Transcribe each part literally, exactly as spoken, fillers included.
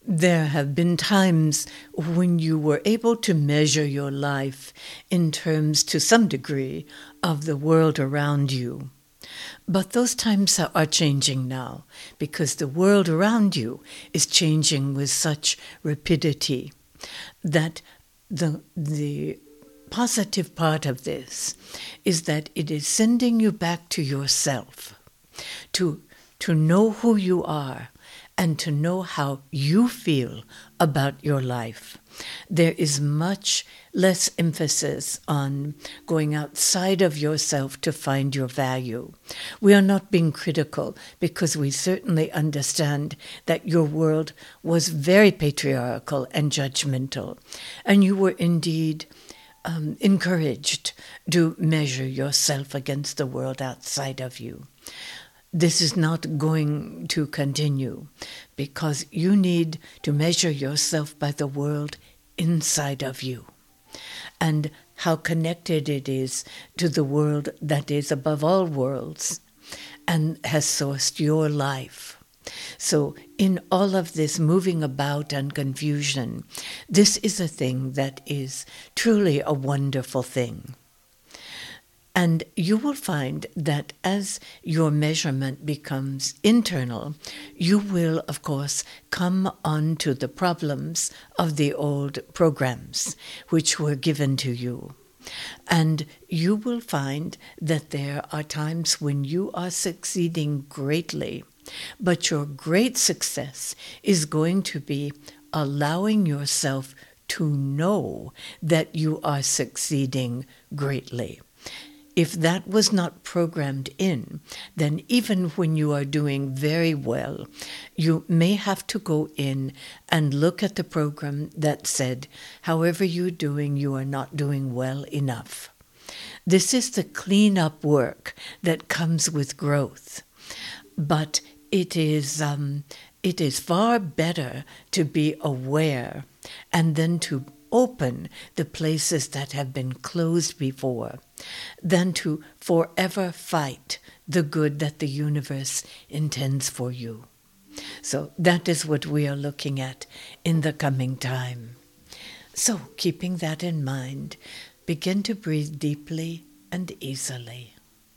There have been times when you were able to measure your life in terms, to some degree, of the world around you. But those times are changing now, because the world around you is changing with such rapidity that the the positive part of this is that it is sending you back to yourself, to to know who you are and to know how you feel about your life. There is much less emphasis on going outside of yourself to find your value. We are not being critical, because we certainly understand that your world was very patriarchal and judgmental, and you were indeed um, encouraged to measure yourself against the world outside of you. This is not going to continue, because you need to measure yourself by the world inside of you and how connected it is to the world that is above all worlds and has sourced your life. So in all of this moving about and confusion, this is a thing that is truly a wonderful thing. And you will find that as your measurement becomes internal, you will, of course, come onto the problems of the old programs which were given to you. And you will find that there are times when you are succeeding greatly, but your great success is going to be allowing yourself to know that you are succeeding greatly. If that was not programmed in, then even when you are doing very well, you may have to go in and look at the program that said, however you're doing, you are not doing well enough. This is the cleanup work that comes with growth. But it is, um, it is far better to be aware and then to open the places that have been closed before than to forever fight the good that the universe intends for you. So that is what we are looking at in the coming time. So keeping that in mind, begin to breathe deeply and easily.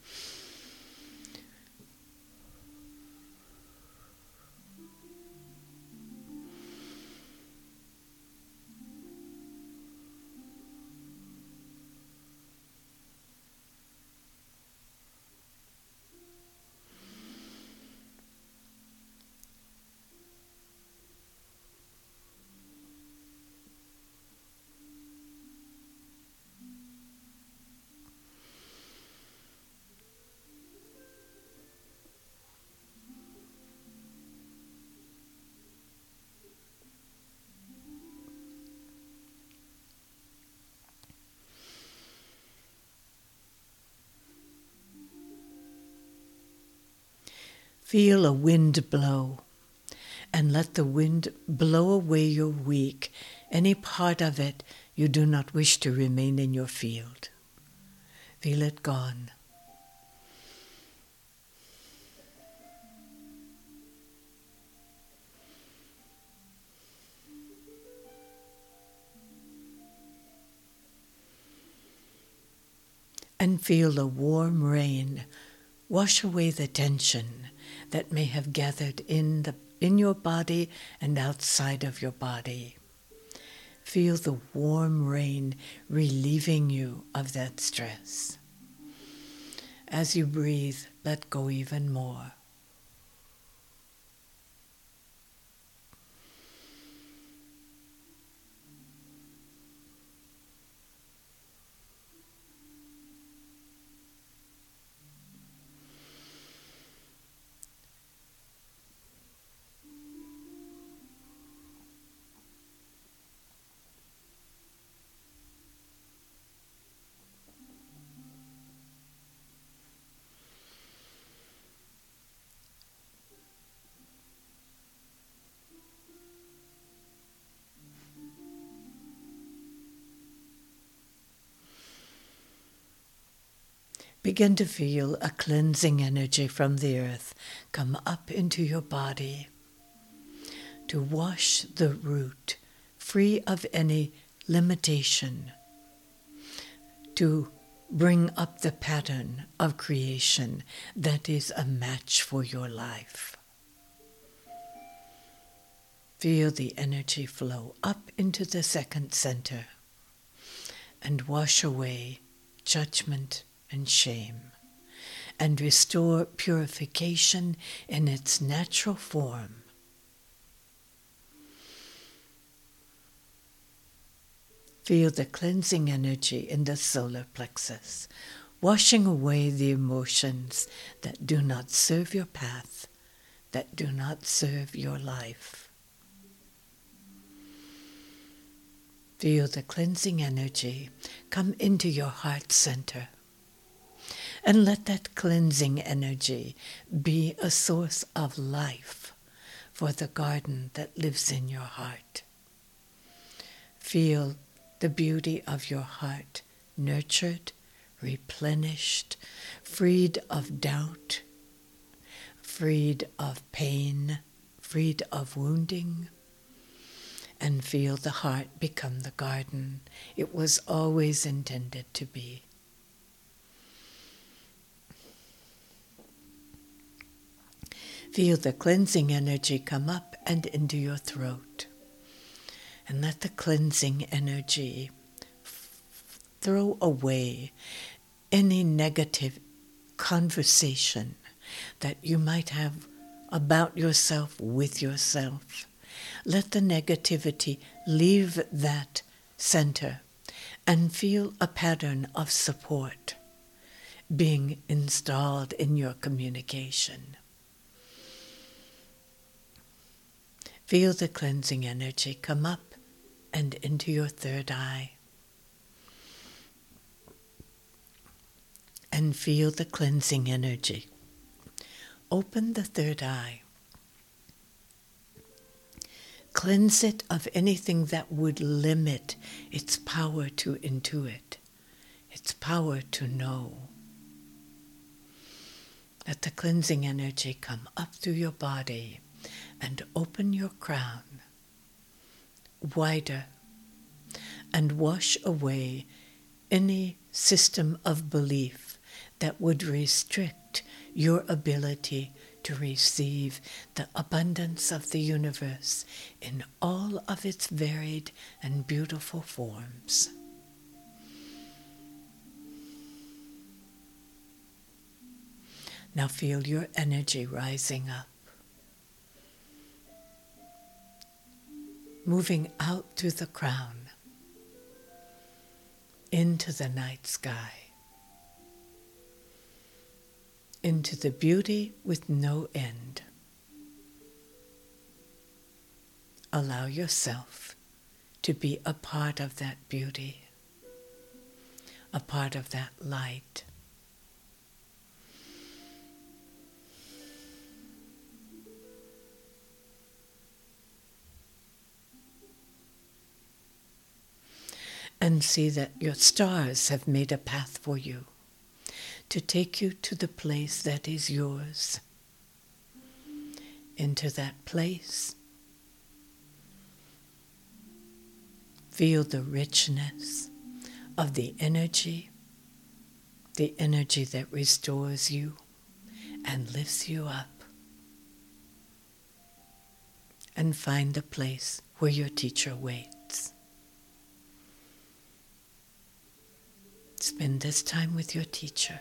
Feel a wind blow, and let the wind blow away your week, any part of it you do not wish to remain in your field. Feel it gone. And feel the warm rain wash away the tension that may have gathered in the in your body and outside of your body. Feel the warm rain relieving you of that stress. As you breathe, let go even more. Begin to feel a cleansing energy from the earth come up into your body. to wash the root free of any limitation, to bring up the pattern of creation that is a match for your life. Feel the energy flow up into the second center and wash away judgment and shame, and restore purification in its natural form. Feel the cleansing energy in the solar plexus, washing away the emotions that do not serve your path, that do not serve your life. Feel the cleansing energy come into your heart center, and let that cleansing energy be a source of life for the garden that lives in your heart. Feel the beauty of your heart nurtured, replenished, freed of doubt, freed of pain, freed of wounding, and feel the heart become the garden it was always intended to be. Feel the cleansing energy come up and into your throat. And let the cleansing energy f- throw away any negative conversation that you might have about yourself with yourself. Let the negativity leave that center and feel a pattern of support being installed in your communication. Feel the cleansing energy come up and into your third eye. And feel the cleansing energy. Open the third eye. Cleanse it of anything that would limit its power to intuit, its power to know. Let the cleansing energy come up through your body and open your crown wider and wash away any system of belief that would restrict your ability to receive the abundance of the universe in all of its varied and beautiful forms. Now feel your energy rising up, moving out through the crown into the night sky, into the beauty with no end. Allow yourself to be a part of that beauty, a part of that light. And see that your stars have made a path for you to take you to the place that is yours. Into that place, feel the richness of the energy, the energy that restores you and lifts you up. And find the place where your teacher waits. Spend this time with your teacher.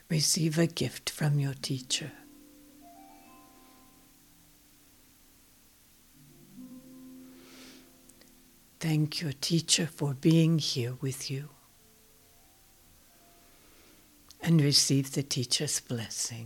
Receive a gift from your teacher. Thank your teacher for being here with you. And receive the teacher's blessing.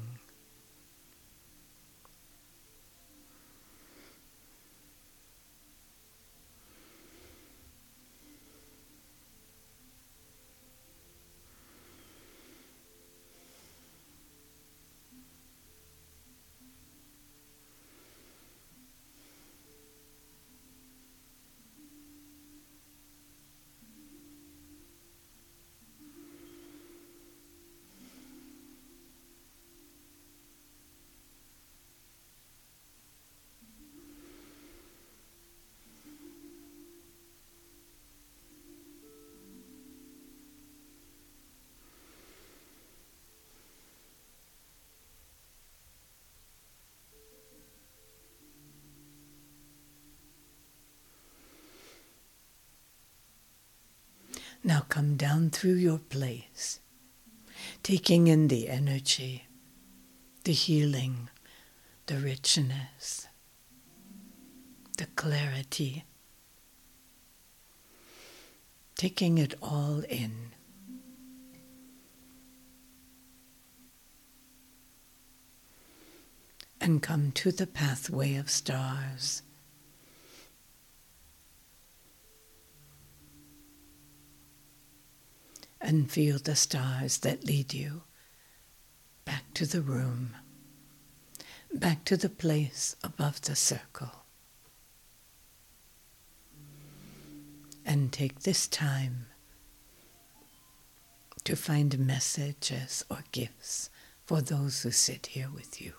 Now come down through your place, taking in the energy, the healing, the richness, the clarity, taking it all in. And come to the pathway of stars. And feel the stars that lead you back to the room, back to the place above the circle. And take this time to find messages or gifts for those who sit here with you.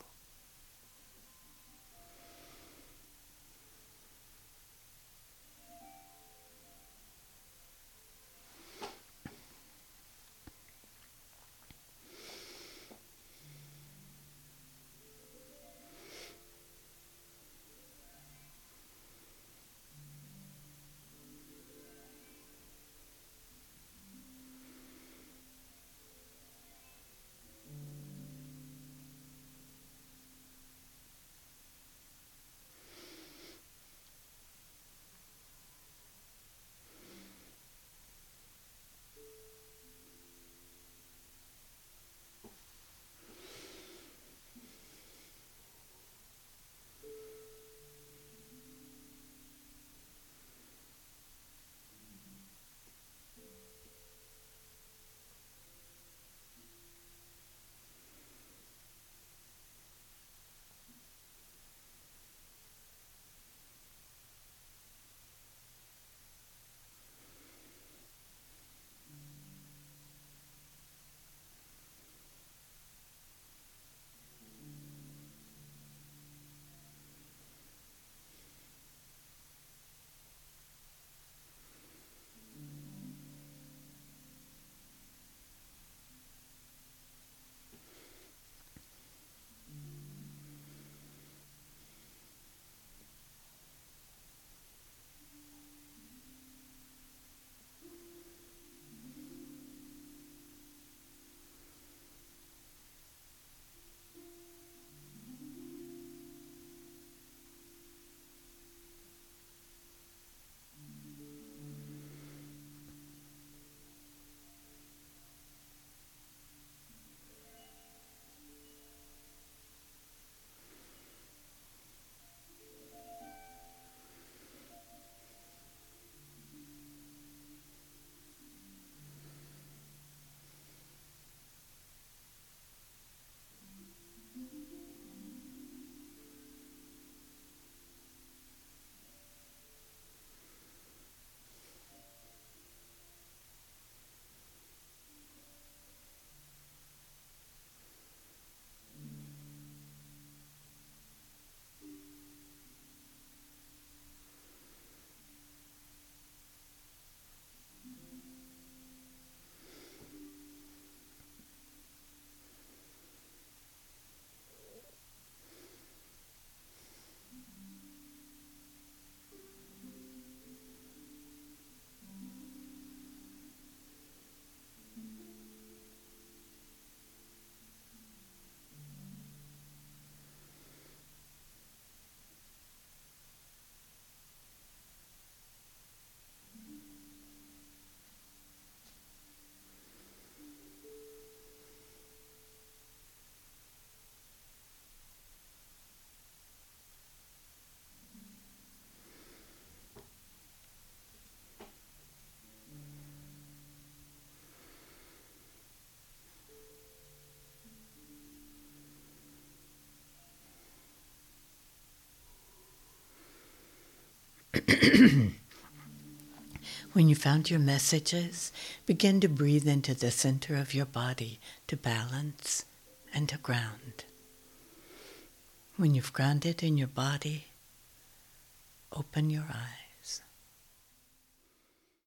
When you found your messages, begin to breathe into the center of your body to balance and to ground. When you've grounded in your body, open your eyes.